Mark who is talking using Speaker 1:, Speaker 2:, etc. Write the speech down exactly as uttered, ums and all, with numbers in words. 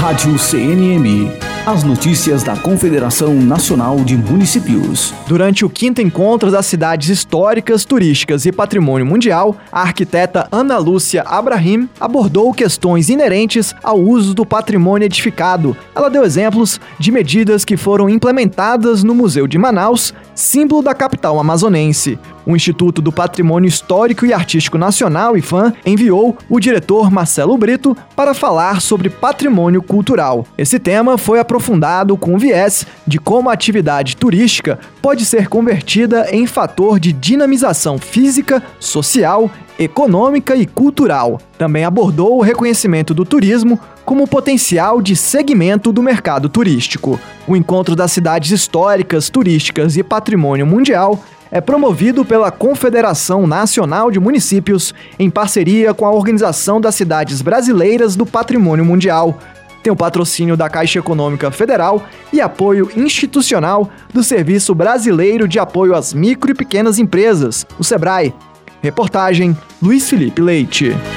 Speaker 1: Rádio C N M. As notícias da Confederação Nacional de Municípios.
Speaker 2: Durante o quinto encontro das cidades históricas, turísticas e patrimônio mundial, a arquiteta Ana Lúcia Abrahim abordou questões inerentes ao uso do patrimônio edificado. Ela deu exemplos de medidas que foram implementadas no Museu de Manaus, símbolo da capital amazonense. O Instituto do Patrimônio Histórico e Artístico Nacional, I F A M, enviou o diretor Marcelo Brito para falar sobre patrimônio cultural. Esse tema foi aprofundado com o viés de como a atividade turística pode ser convertida em fator de dinamização física, social, econômica e cultural. Também abordou o reconhecimento do turismo como potencial de segmento do mercado turístico. O encontro das cidades históricas, turísticas e patrimônio mundial é promovido pela Confederação Nacional de Municípios em parceria com a Organização das Cidades Brasileiras do Patrimônio Mundial. Tem o patrocínio da Caixa Econômica Federal e apoio institucional do Serviço Brasileiro de Apoio às Micro e Pequenas Empresas, o SEBRAE. Reportagem Luiz Felipe Leite.